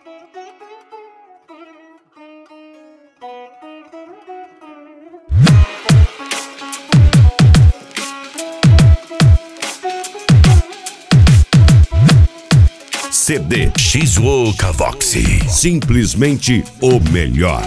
CD XO Cavoxy, simplesmente o melhor.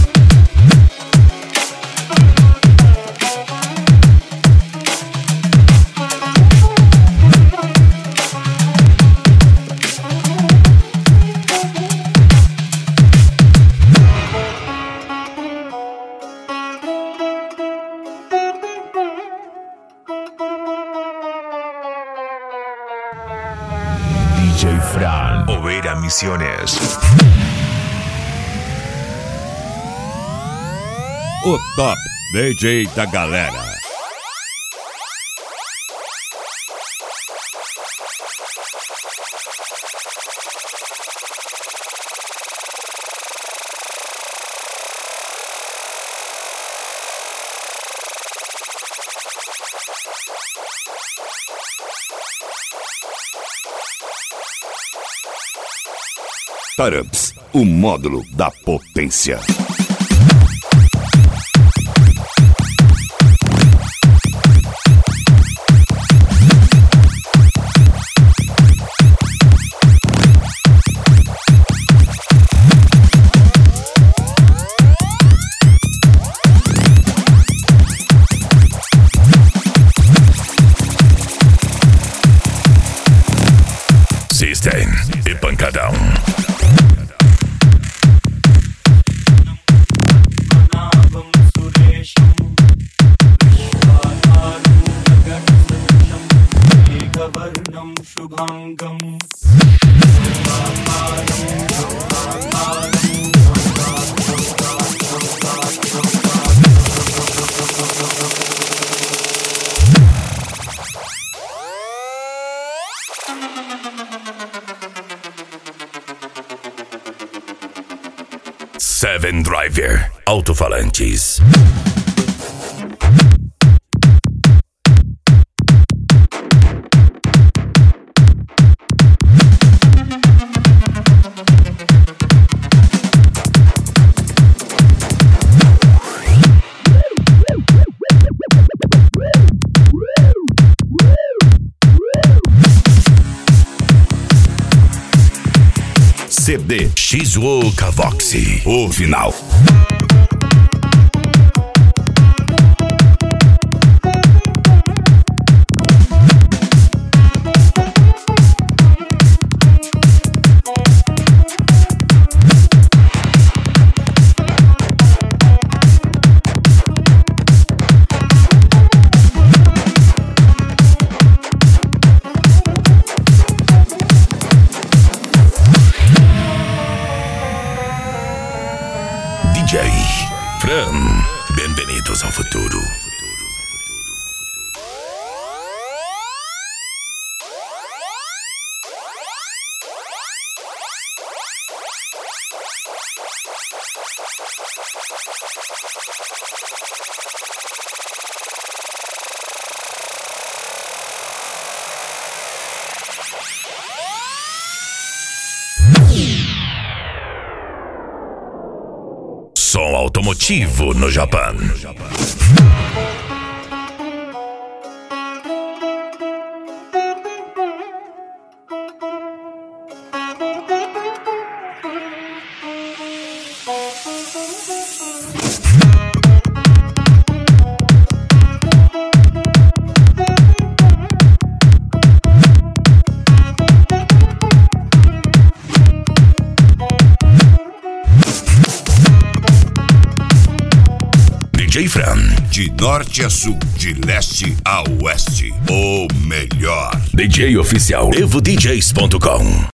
DJ Fran, Oveira Misiones. O top DJ da galera. Taramps, o módulo da potência. System e pancadão. शुभांगम Seven Driver Alto-falantes. CD XO Cavoxy, o final. DJ Fran, bem-vindos ao futuro. Som automotivo no Japão. DJ Fran, De norte a sul, de leste a oeste, o melhor. DJ oficial EvoDJs.com.